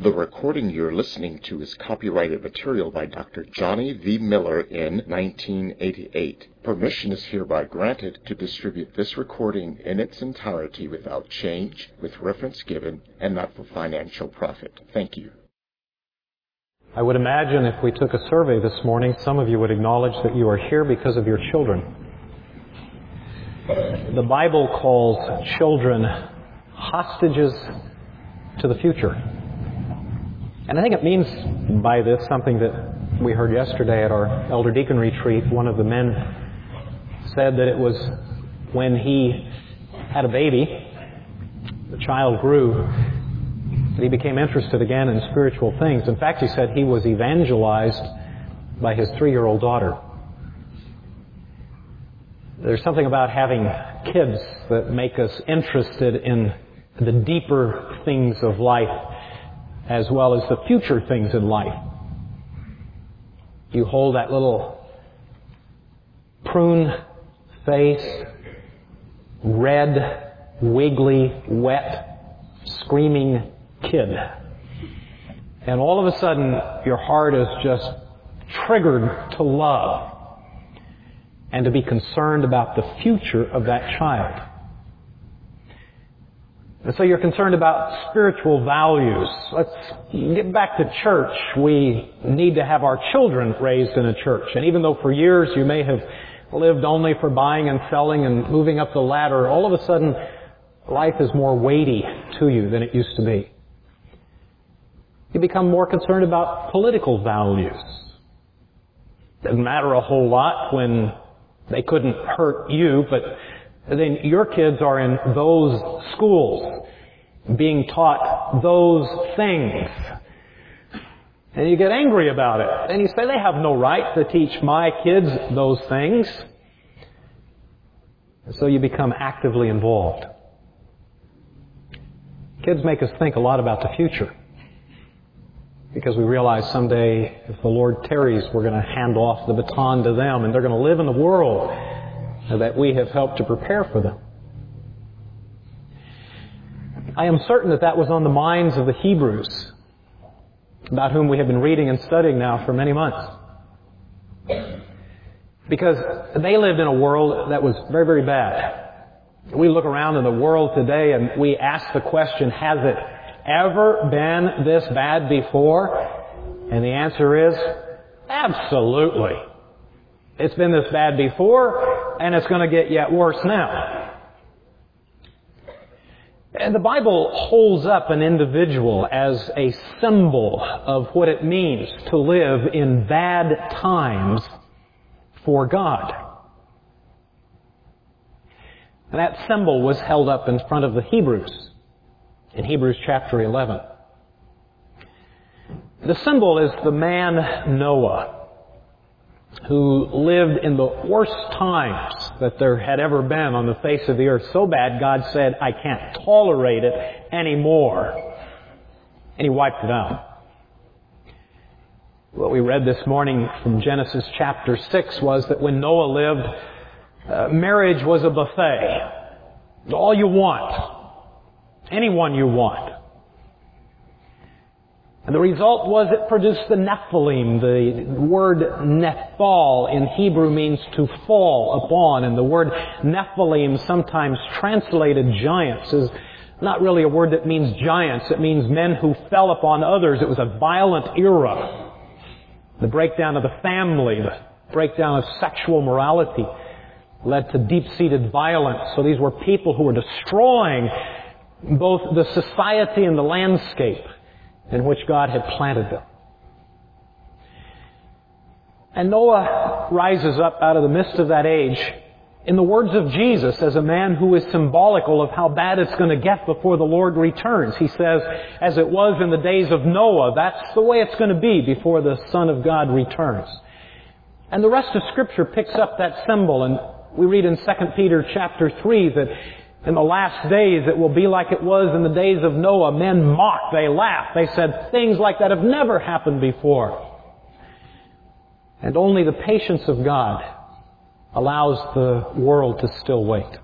The recording you're listening to is copyrighted material by Dr. Johnny V. Miller in 1988. Permission is hereby granted to distribute this recording in its entirety without change, with reference given, and not for financial profit. Thank you. I would imagine if we took a survey this morning, some of you would acknowledge that you are here because of your children. The Bible calls children hostages to the future. And I think it means by this something that we heard yesterday at our Elder Deacon Retreat. One of the men said that it was when he had a baby, the child grew, that he became interested again in spiritual things. In fact, he said he was evangelized by his 3-year-old daughter. There's something about having kids that make us interested in the deeper things of life as well as the future things in life. You hold that little prune face, red, wiggly, wet, screaming kid. And all of a sudden, your heart is just triggered to love and to be concerned about the future of that child. And so you're concerned about spiritual values. Let's get back to church. We need to have our children raised in a church. And even though for years you may have lived only for buying and selling and moving up the ladder, all of a sudden life is more weighty to you than it used to be. You become more concerned about political values. Doesn't matter a whole lot when they couldn't hurt you, but then your kids are in those schools, being taught those things. And you get angry about it. And you say, they have no right to teach my kids those things. And so you become actively involved. Kids make us think a lot about the future. Because we realize someday, if the Lord tarries, we're going to hand off the baton to them, and they're going to live in the world that we have helped to prepare for them. I am certain that that was on the minds of the Hebrews, about whom we have been reading and studying now for many months. Because they lived in a world that was very, very bad. We look around in the world today and we ask the question, has it ever been this bad before? And the answer is, absolutely. It's been this bad before, and it's going to get yet worse now. And the Bible holds up an individual as a symbol of what it means to live in bad times for God. And that symbol was held up in front of the Hebrews in Hebrews chapter 11. The symbol is the man Noah, who lived in the worst times that there had ever been on the face of the earth. So bad, God said, I can't tolerate it anymore. And He wiped it out. What we read this morning from Genesis chapter 6 was that when Noah lived, marriage was a buffet. All you want. Anyone you want. And the result was it produced the Nephilim. The word Nephal in Hebrew means to fall upon. And the word Nephilim, sometimes translated giants, is not really a word that means giants. It means men who fell upon others. It was a violent era. The breakdown of the family, the breakdown of sexual morality led to deep-seated violence. So these were people who were destroying both the society and the landscape in which God had planted them. And Noah rises up out of the midst of that age, in the words of Jesus, as a man who is symbolical of how bad it's going to get before the Lord returns. He says, as it was in the days of Noah, that's the way it's going to be before the Son of God returns. And the rest of Scripture picks up that symbol, and we read in 2 Peter chapter 3 that in the last days, it will be like it was in the days of Noah. Men mocked, they laughed, they said things like that have never happened before. And only the patience of God allows the world to still wait.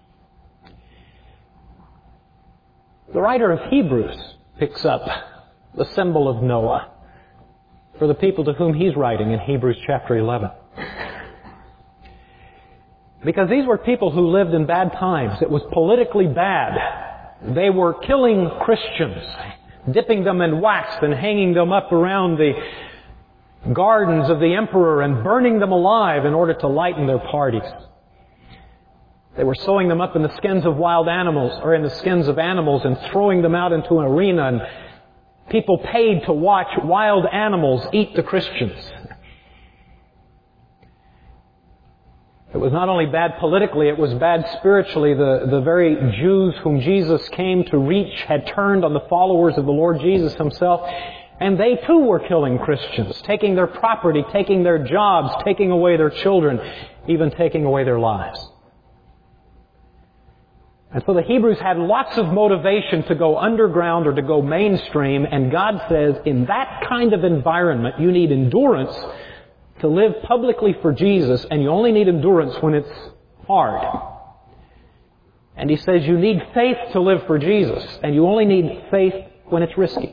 The writer of Hebrews picks up the symbol of Noah, for the people to whom he's writing in Hebrews chapter 11. Because these were people who lived in bad times. It was politically bad. They were killing Christians, dipping them in wax and hanging them up around the gardens of the emperor and burning them alive in order to lighten their parties. They were sewing them up in the skins of wild animals, or in the skins of animals, and throwing them out into an arena, and people paid to watch wild animals eat the Christians. It was not only bad politically, it was bad spiritually. The very Jews whom Jesus came to reach had turned on the followers of the Lord Jesus Himself, and they too were killing Christians, taking their property, taking their jobs, taking away their children, even taking away their lives. And so the Hebrews had lots of motivation to go underground or to go mainstream, and God says, in that kind of environment, you need endurance to live publicly for Jesus, and you only need endurance when it's hard. And He says you need faith to live for Jesus, and you only need faith when it's risky.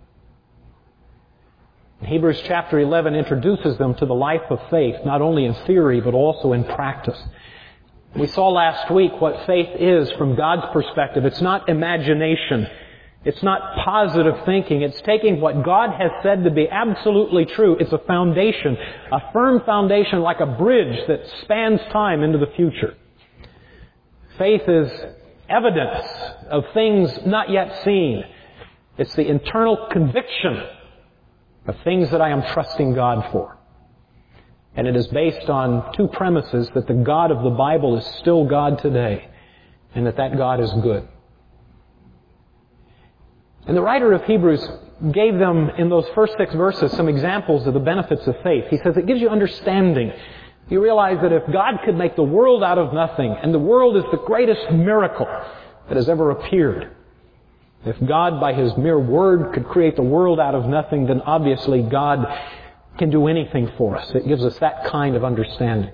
Hebrews chapter 11 introduces them to the life of faith, not only in theory, but also in practice. We saw last week what faith is from God's perspective. It's not imagination. It's not positive thinking. It's taking what God has said to be absolutely true. It's a foundation, a firm foundation like a bridge that spans time into the future. Faith is evidence of things not yet seen. It's the internal conviction of things that I am trusting God for. And it is based on two premises: that the God of the Bible is still God today, and that God is good. And the writer of Hebrews gave them, in those first 6 verses, some examples of the benefits of faith. He says it gives you understanding. You realize that if God could make the world out of nothing, and the world is the greatest miracle that has ever appeared, if God, by His mere word, could create the world out of nothing, then obviously God can do anything for us. It gives us that kind of understanding.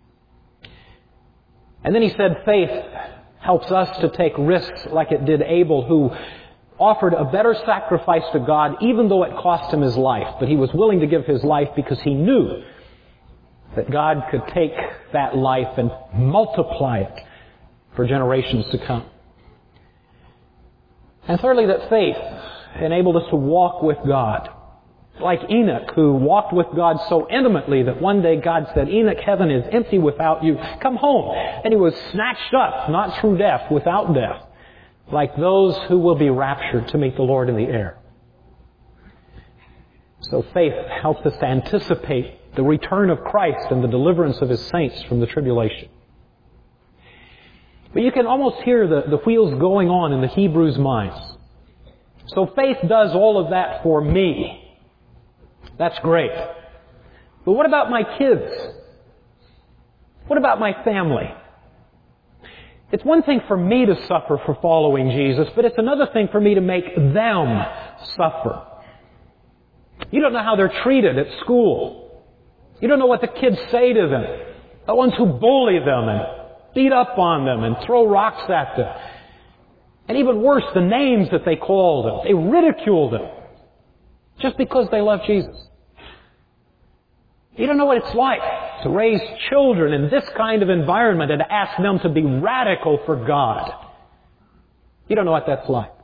And then he said faith helps us to take risks like it did Abel, who offered a better sacrifice to God even though it cost him his life. But he was willing to give his life because he knew that God could take that life and multiply it for generations to come. And thirdly, that faith enabled us to walk with God. Like Enoch, who walked with God so intimately that one day God said, "Enoch, heaven is empty without you. Come home." And he was snatched up, not through death, without death, like those who will be raptured to meet the Lord in the air. So faith helps us to anticipate the return of Christ and the deliverance of His saints from the tribulation. But you can almost hear the wheels going on in the Hebrews' minds. So faith does all of that for me. That's great. But what about my kids? What about my family? It's one thing for me to suffer for following Jesus, but it's another thing for me to make them suffer. You don't know how they're treated at school. You don't know what the kids say to them. The ones who bully them and beat up on them and throw rocks at them. And even worse, the names that they call them. They ridicule them just because they love Jesus. You don't know what it's like to raise children in this kind of environment and to ask them to be radical for God. You don't know what that's like.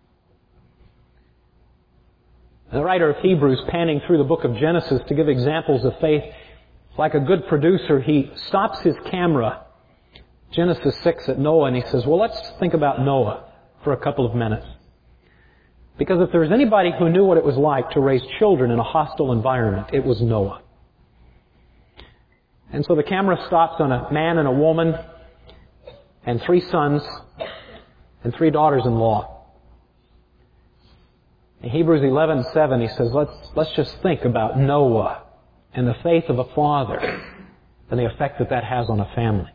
The writer of Hebrews, panning through the book of Genesis to give examples of faith, like a good producer, he stops his camera, Genesis 6 at Noah, and he says, well, let's think about Noah for a couple of minutes. Because if there was anybody who knew what it was like to raise children in a hostile environment, it was Noah. And so the camera stops on a man and a woman and 3 sons and 3 daughters-in-law. In Hebrews 11:7, he says, let's just think about Noah and the faith of a father and the effect that has on a family.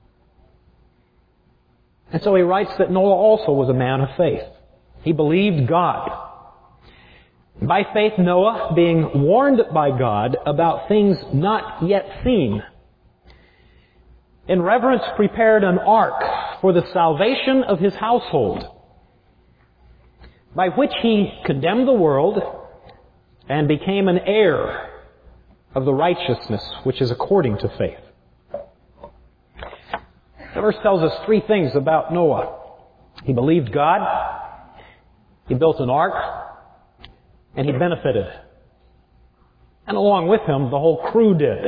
And so he writes that Noah also was a man of faith. He believed God. By faith, Noah, being warned by God about things not yet seen, in reverence prepared an ark for the salvation of his household. by which he condemned the world and became an heir of the righteousness which is according to faith. The verse tells us three things about Noah. He believed God, he built an ark, and he benefited. And along with him, the whole crew did.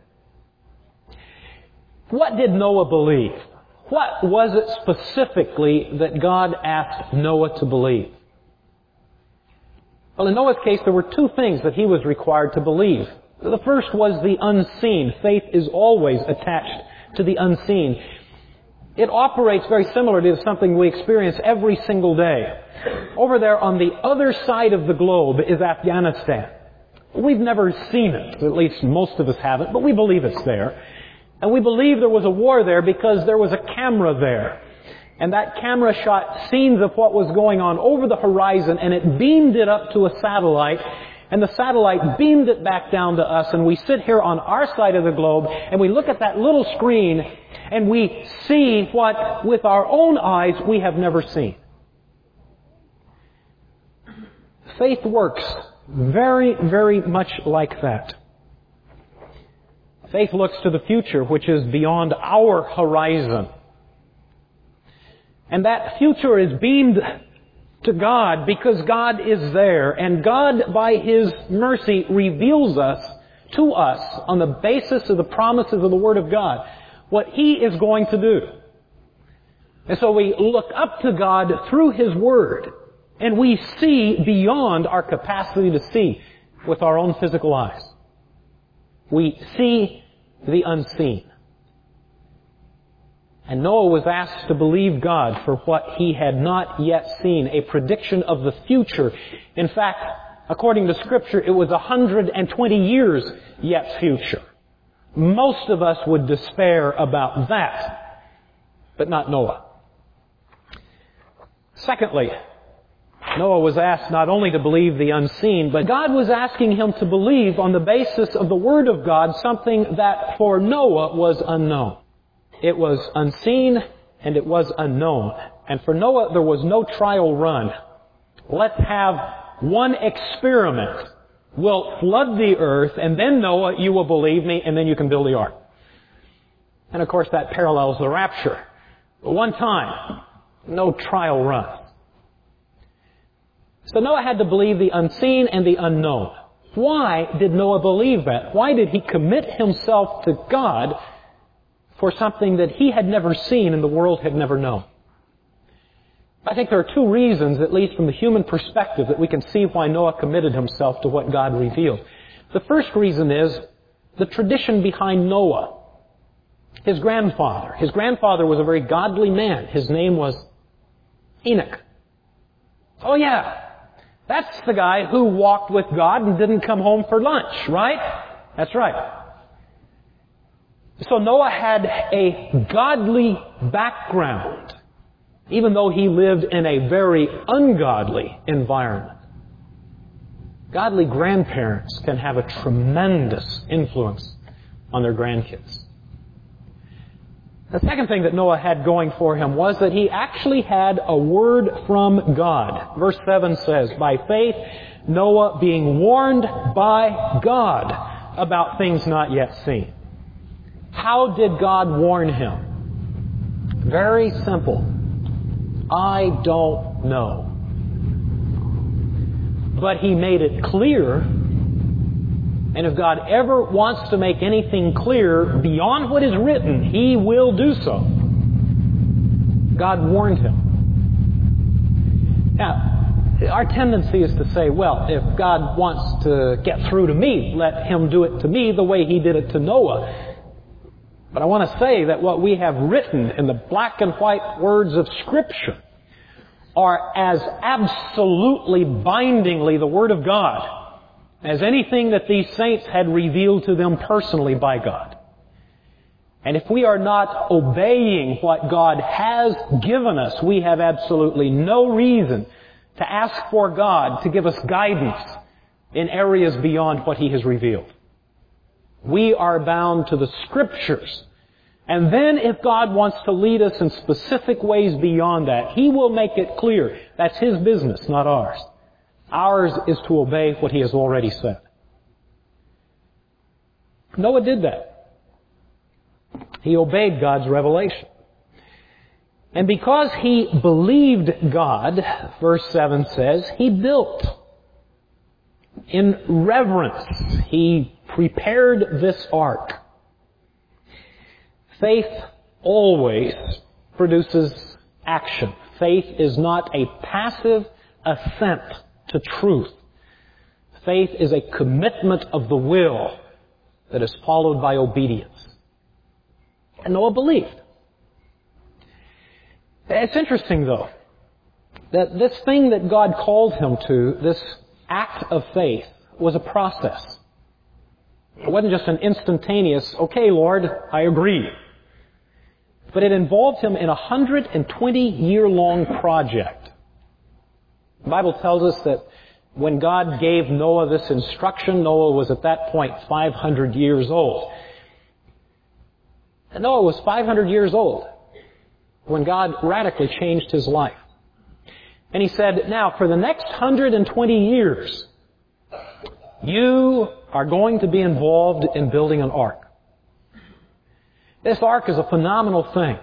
What did Noah believe? What was it specifically that God asked Noah to believe? Well, in Noah's case, there were two things that he was required to believe. The first was the unseen. Faith is always attached to the unseen. It operates very similarly to something we experience every single day. Over there on the other side of the globe is Afghanistan. We've never seen it, at least most of us haven't, but we believe it's there. And we believe there was a war there because there was a camera there. And that camera shot scenes of what was going on over the horizon, and it beamed it up to a satellite, and the satellite beamed it back down to us, and we sit here on our side of the globe, and we look at that little screen, and we see what, with our own eyes, we have never seen. Faith works very, very much like that. Faith looks to the future, which is beyond our horizon. And that future is beamed to God because God is there. And God, by His mercy, reveals to us, on the basis of the promises of the Word of God, what He is going to do. And so we look up to God through His Word, and we see beyond our capacity to see with our own physical eyes. We see the unseen. And Noah was asked to believe God for what he had not yet seen, a prediction of the future. In fact, according to Scripture, it was 120 years yet future. Most of us would despair about that, but not Noah. Secondly, Noah was asked not only to believe the unseen, but God was asking him to believe on the basis of the Word of God something that for Noah was unknown. It was unseen and it was unknown. And for Noah, there was no trial run. Let's have one experiment. We'll flood the earth, and then, Noah, you will believe me, and then you can build the ark. And of course, that parallels the rapture. But one time, no trial run. So Noah had to believe the unseen and the unknown. Why did Noah believe that? Why did he commit himself to God for something that he had never seen and the world had never known? I think there are two reasons, at least from the human perspective, that we can see why Noah committed himself to what God revealed. The first reason is the tradition behind Noah. His grandfather. His grandfather was a very godly man. His name was Enoch. Oh yeah, that's the guy who walked with God and didn't come home for lunch, right? That's right. So Noah had a godly background, even though he lived in a very ungodly environment. Godly grandparents can have a tremendous influence on their grandkids. The second thing that Noah had going for him was that he actually had a word from God. Verse 7 says, by faith, Noah being warned by God about things not yet seen. How did God warn him? Very simple. I don't know. But He made it clear, and if God ever wants to make anything clear beyond what is written, He will do so. God warned him. Now, our tendency is to say, well, if God wants to get through to me, let Him do it to me the way He did it to Noah. But I want to say that what we have written in the black and white words of Scripture are as absolutely bindingly the Word of God as anything that these saints had revealed to them personally by God. And if we are not obeying what God has given us, we have absolutely no reason to ask for God to give us guidance in areas beyond what He has revealed. We are bound to the Scriptures And then if God wants to lead us in specific ways beyond that, He will make it clear. That's His business, not ours. Ours is to obey what He has already said. Noah did that. He obeyed God's revelation. And because he believed God, verse 7 says, he built. In reverence, he prepared this ark. Faith always produces action. Faith is not a passive assent to truth. Faith is a commitment of the will that is followed by obedience. And Noah believed. It's interesting, though, that this thing that God called him to, this act of faith, was a process. It wasn't just an instantaneous, okay, Lord, I agree. But it involved him in a 120-year-long project. The Bible tells us that when God gave Noah this instruction, Noah was at that point 500 years old. And Noah was 500 years old when God radically changed his life. And He said, now for the next 120 years, you are going to be involved in building an ark. This ark is a phenomenal thing.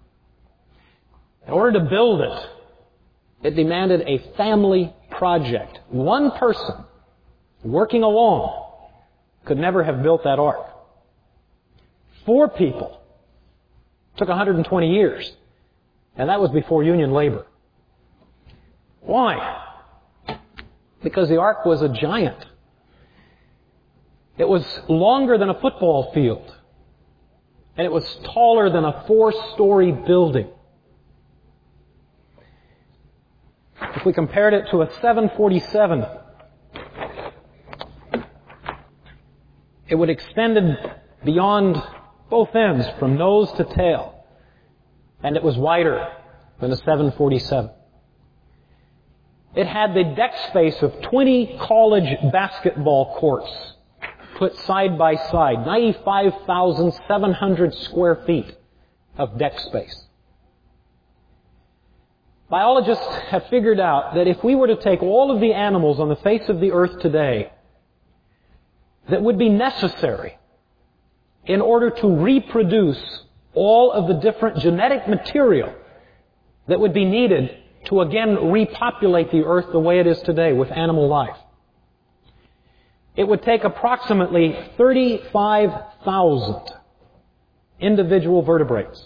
In order to build it, it demanded a family project. One person working alone could never have built that ark. 4 people took 120 years. And that was before union labor. Why? Because the ark was a giant. It was longer than a football field. And it was taller than a 4-story building. If we compared it to a 747, it would extend beyond both ends, from nose to tail. And it was wider than a 747. It had the deck space of 20 college basketball courts put side by side, 95,700 square feet of deck space. Biologists have figured out that if we were to take all of the animals on the face of the earth today that would be necessary in order to reproduce all of the different genetic material that would be needed to again repopulate the earth the way it is today with animal life, it would take approximately 35,000 individual vertebrates.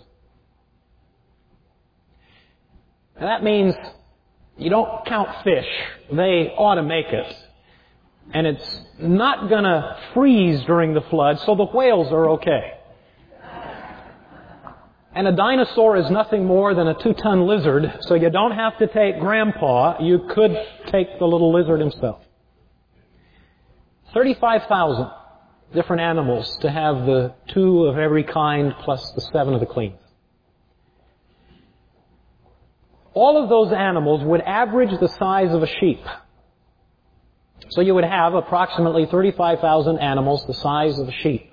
And that means you don't count fish. They ought to make it. And it's not going to freeze during the flood, so the whales are okay. And a dinosaur is nothing more than a 2-ton lizard, so you don't have to take Grandpa. You could take the little lizard himself. 35,000 different animals to have the 2 of every kind plus the 7 of the clean. All of those animals would average the size of a sheep. So you would have approximately 35,000 animals the size of a sheep.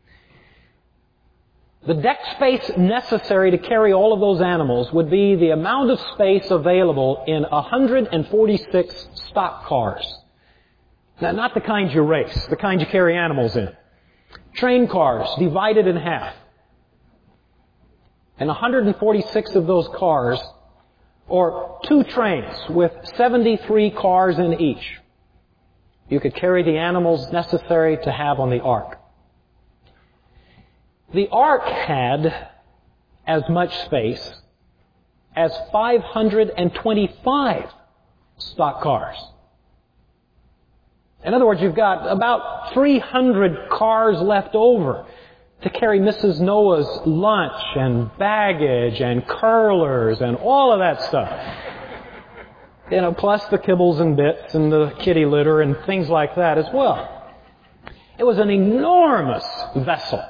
The deck space necessary to carry all of those animals would be the amount of space available in 146 stock cars. Now, not the kinds you race, the kinds you carry animals in. Train cars divided in half. And 146 of those cars, or 2 trains with 73 cars in each, you could carry the animals necessary to have on the ark. The ark had as much space as 525 stock cars. In other words, you've got about 300 cars left over to carry Mrs. Noah's lunch and baggage and curlers and all of that stuff. You know, plus the kibbles and bits and the kitty litter and things like that as well. It was an enormous vessel.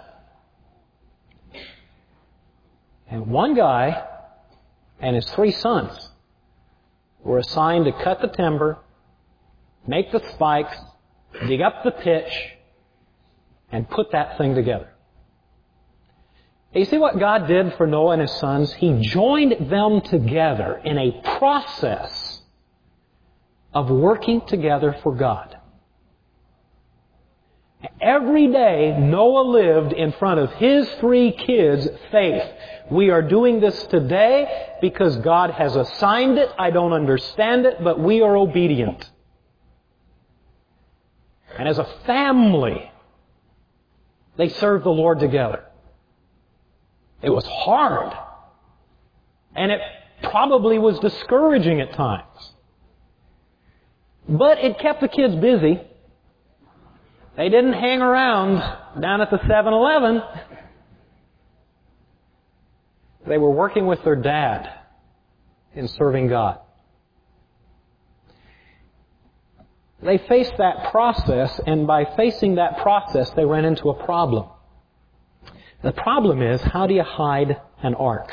And one guy and his 3 sons were assigned to cut the timber, make the spikes, dig up the pitch, and put that thing together. You see what God did for Noah and his sons? He joined them together in a process of working together for God. Every day, Noah lived in front of his 3 kids' faith. We are doing this today because God has assigned it. I don't understand it, but we are obedient. And as a family, they served the Lord together. It was hard. And it probably was discouraging at times. But it kept the kids busy. They didn't hang around down at the 7-Eleven. They were working with their dad in serving God. They faced that process, and by facing that process, they ran into a problem. The problem is, how do you hide an ark?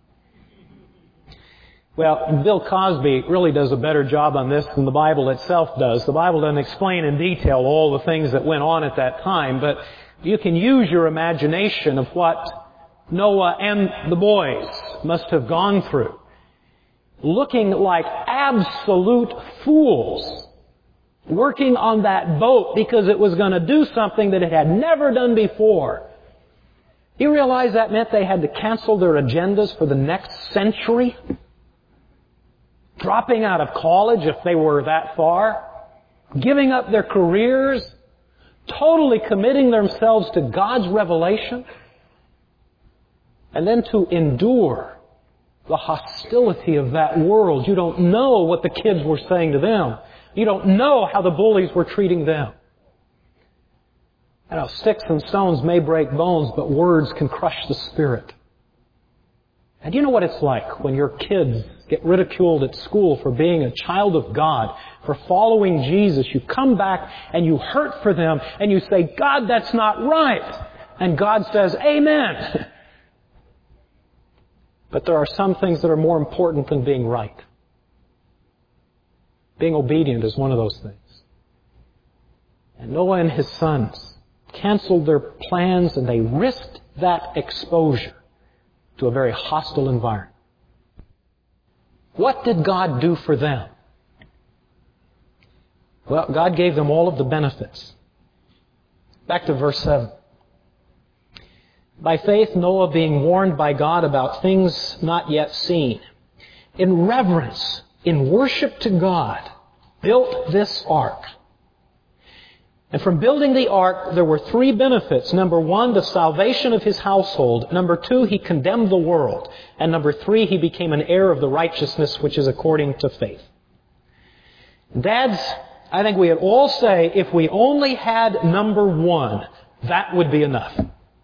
Well, Bill Cosby really does a better job on this than the Bible itself does. The Bible doesn't explain in detail all the things that went on at that time, but you can use your imagination of what Noah and the boys must have gone through. Looking like absolute fools, working on that boat because it was going to do something that it had never done before. You realize that meant they had to cancel their agendas for the next century? Dropping out of college if they were that far? Giving up their careers? Totally committing themselves to God's revelation? And then to endure the hostility of that world. You don't know what the kids were saying to them. You don't know how the bullies were treating them. You know, sticks and stones may break bones, but words can crush the spirit. And you know what it's like when your kids get ridiculed at school for being a child of God, for following Jesus. You come back and you hurt for them and you say, God, that's not right. And God says, Amen. But there are some things that are more important than being right. Being obedient is one of those things. And Noah and his sons canceled their plans and they risked that exposure to a very hostile environment. What did God do for them? Well, God gave them all of the benefits. Back to verse 7. By faith, Noah, being warned by God about things not yet seen, in reverence, in worship to God, built this ark. And from building the ark, there were 3 benefits. Number 1, the salvation of his household. Number 2, he condemned the world. And number 3, he became an heir of the righteousness which is according to faith. Dads, I think we'd all say if we only had number 1, that would be enough.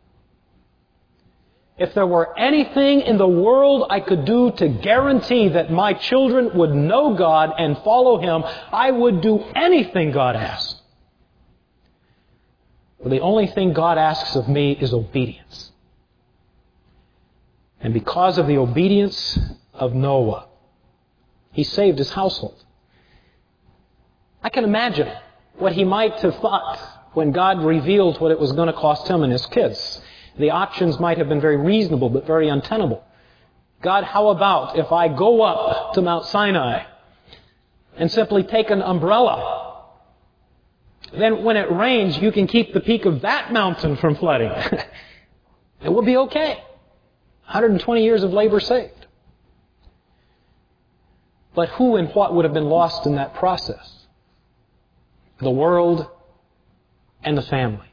If there were anything in the world I could do to guarantee that my children would know God and follow Him, I would do anything God asked. But the only thing God asks of me is obedience. And because of the obedience of Noah, he saved his household. I can imagine what he might have thought when God revealed what it was going to cost him and his kids. The options might have been very reasonable, but very untenable. God, how about if I go up to Mount Sinai and simply take an umbrella? Then when it rains, you can keep the peak of that mountain from flooding. It will be okay. 120 years of labor saved. But who and what would have been lost in that process? The world and the family.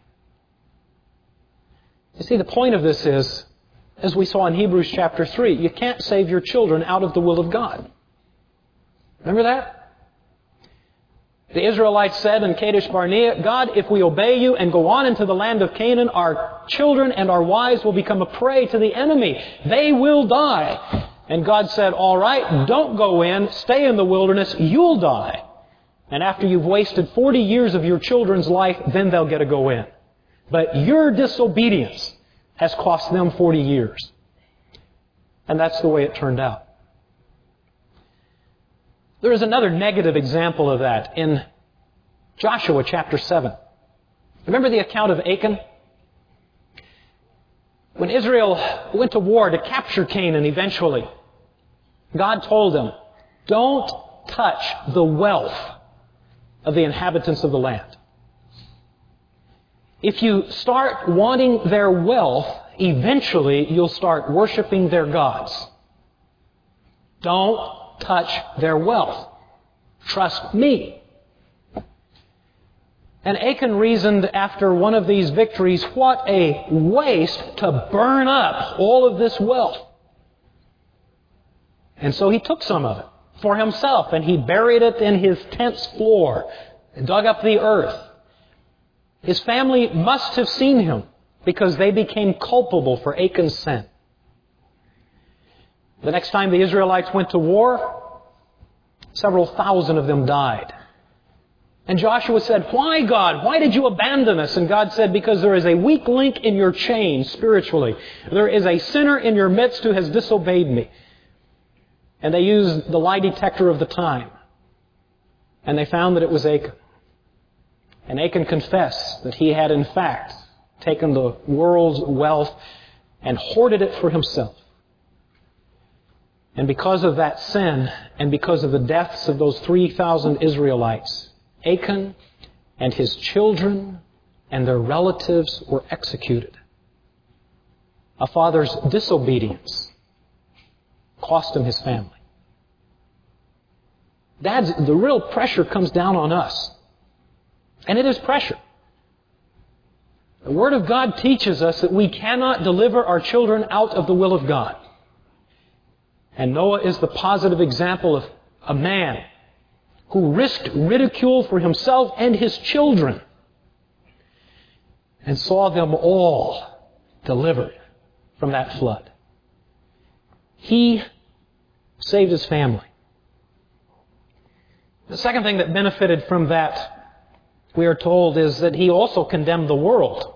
You see, the point of this is, as we saw in Hebrews chapter 3, you can't save your children out of the will of God. Remember that? The Israelites said in Kadesh Barnea, God, if we obey you and go on into the land of Canaan, our children and our wives will become a prey to the enemy. They will die. And God said, all right, don't go in, stay in the wilderness, you'll die. And after you've wasted 40 years of your children's life, then they'll get to go in. But your disobedience has cost them 40 years. And that's the way it turned out. There is another negative example of that in Joshua chapter 7. Remember the account of Achan? When Israel went to war to capture Canaan eventually, God told them, don't touch the wealth of the inhabitants of the land. If you start wanting their wealth, eventually you'll start worshiping their gods. Don't touch their wealth. Trust me. And Achan reasoned after one of these victories, what a waste to burn up all of this wealth. And so he took some of it for himself and he buried it in his tent's floor and dug up the earth. His family must have seen him because they became culpable for Achan's sin. The next time the Israelites went to war, several thousand of them died. And Joshua said, why, God? Why did you abandon us? And God said, because there is a weak link in your chain spiritually. There is a sinner in your midst who has disobeyed me. And they used the lie detector of the time. And they found that it was Achan. And Achan confessed that he had in fact taken the world's wealth and hoarded it for himself. And because of that sin, and because of the deaths of those 3,000 Israelites, Achan and his children and their relatives were executed. A father's disobedience cost him his family. Dads, the real pressure comes down on us. And it is pressure. The Word of God teaches us that we cannot deliver our children out of the will of God. And Noah is the positive example of a man who risked ridicule for himself and his children and saw them all delivered from that flood. He saved his family. The second thing that benefited from that, we are told, is that he also condemned the world.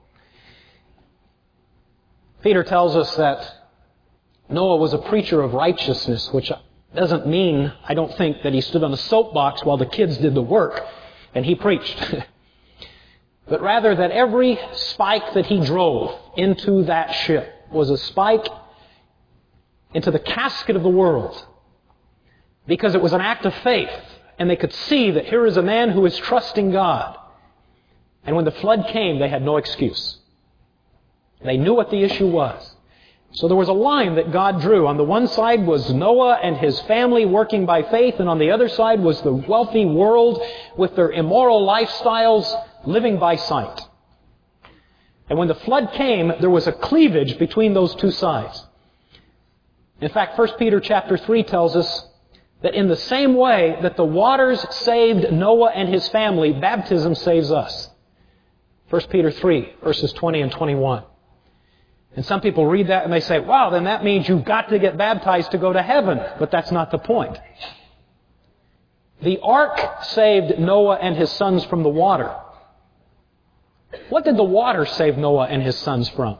Peter tells us that Noah was a preacher of righteousness, which doesn't mean, I don't think, that he stood on a soapbox while the kids did the work and he preached. But rather that every spike that he drove into that ship was a spike into the casket of the world. Because it was an act of faith. And they could see that here is a man who is trusting God. And when the flood came, they had no excuse. They knew what the issue was. So there was a line that God drew. On the one side was Noah and his family working by faith, and on the other side was the wealthy world with their immoral lifestyles living by sight. And when the flood came, there was a cleavage between those two sides. In fact, 1 Peter chapter 3 tells us that in the same way that the waters saved Noah and his family, baptism saves us. 1 Peter 3, verses 20 and 21. And some people read that and they say, wow, then that means you've got to get baptized to go to heaven. But that's not the point. The ark saved Noah and his sons from the water. What did the water save Noah and his sons from?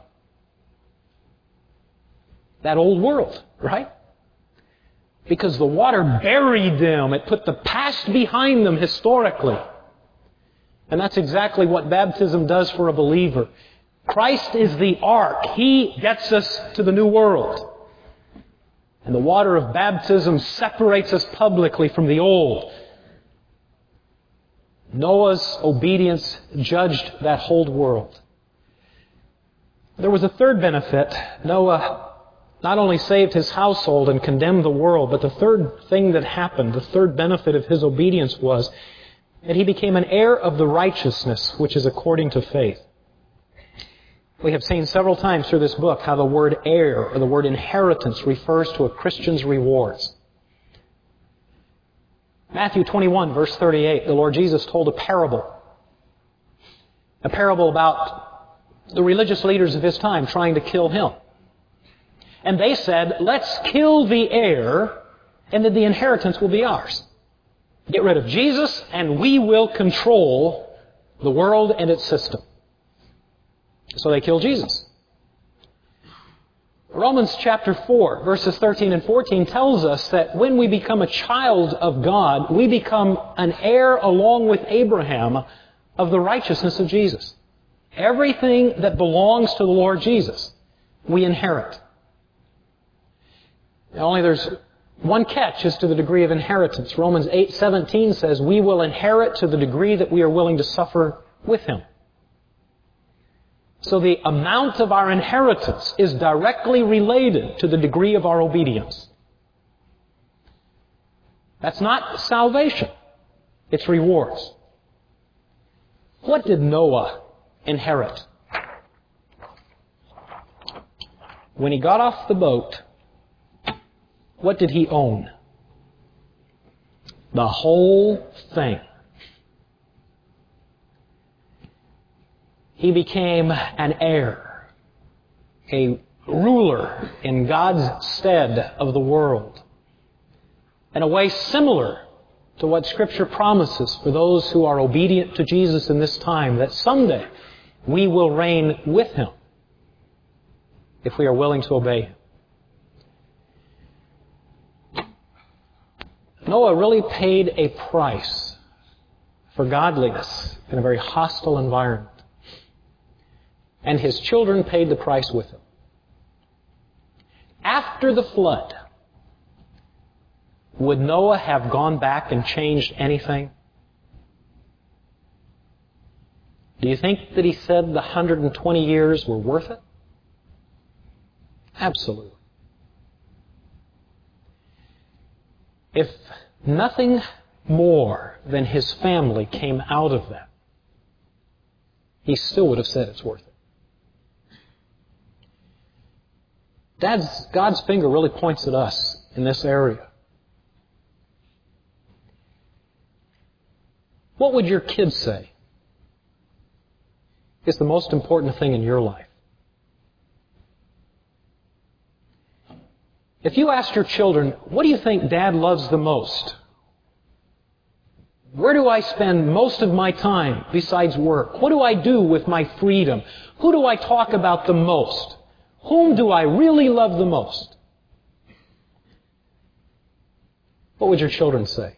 That old world, right? Because the water buried them. It put the past behind them historically. And that's exactly what baptism does for a believer. Christ is the ark. He gets us to the new world. And the water of baptism separates us publicly from the old. Noah's obedience judged that whole world. There was a third benefit. Noah not only saved his household and condemned the world, but the third thing that happened, the third benefit of his obedience was that he became an heir of the righteousness which is according to faith. We have seen several times through this book how the word heir or the word inheritance refers to a Christian's rewards. Matthew 21, verse 38, the Lord Jesus told a parable about the religious leaders of his time trying to kill him. And they said, let's kill the heir and then the inheritance will be ours. Get rid of Jesus and we will control the world and its system. So they killed Jesus. Romans chapter 4, verses 13 and 14 tells us that when we become a child of God, we become an heir along with Abraham of the righteousness of Jesus. Everything that belongs to the Lord Jesus. we inherit. Only there's one catch as to the degree of inheritance. Romans 8:17 says, we will inherit to the degree that we are willing to suffer with Him. So the amount of our inheritance is directly related to the degree of our obedience. That's not salvation. It's rewards. What did Noah inherit? When he got off the boat, what did he own? The whole thing. He became an heir, a ruler in God's stead of the world, in a way similar to what Scripture promises for those who are obedient to Jesus in this time, that someday we will reign with Him if we are willing to obey Him. Noah really paid a price for godliness in a very hostile environment. And his children paid the price with him. After the flood, would Noah have gone back and changed anything? Do you think that he said the 120 years were worth it? Absolutely. If nothing more than his family came out of that, he still would have said it's worth it. God's finger really points at us in this area. What would your kids say is the most important thing in your life? If you asked your children, what do you think Dad loves the most? Where do I spend most of my time besides work? What do I do with my freedom? Who do I talk about the most? Whom do I really love the most? What would your children say?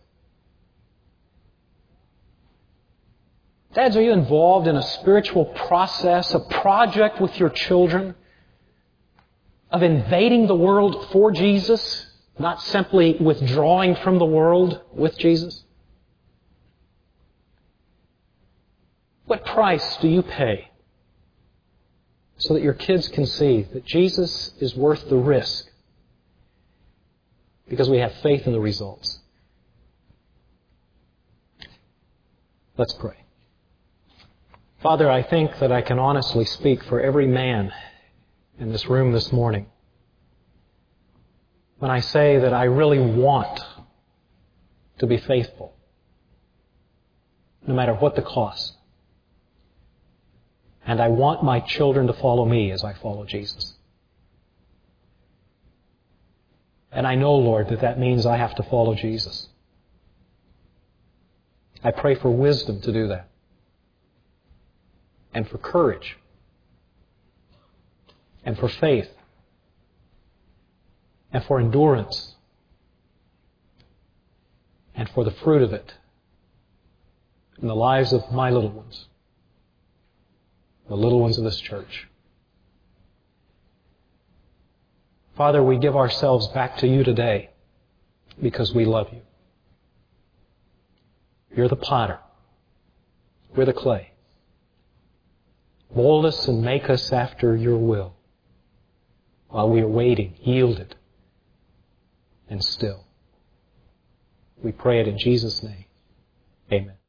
Dads, are you involved in a spiritual process, a project with your children of invading the world for Jesus, not simply withdrawing from the world with Jesus? What price do you pay so that your kids can see that Jesus is worth the risk because we have faith in the results? Let's pray. Father, I think that I can honestly speak for every man in this room this morning when I say that I really want to be faithful, no matter what the cost. And I want my children to follow me as I follow Jesus. And I know, Lord, that means I have to follow Jesus. I pray for wisdom to do that. And for courage. And for faith. And for endurance. And for the fruit of it in the lives of my little ones. The little ones of this church. Father, we give ourselves back to you today because we love you. You're the potter. We're the clay. Mold us and make us after your will while we are waiting, yielded, and still. We pray it in Jesus' name. Amen.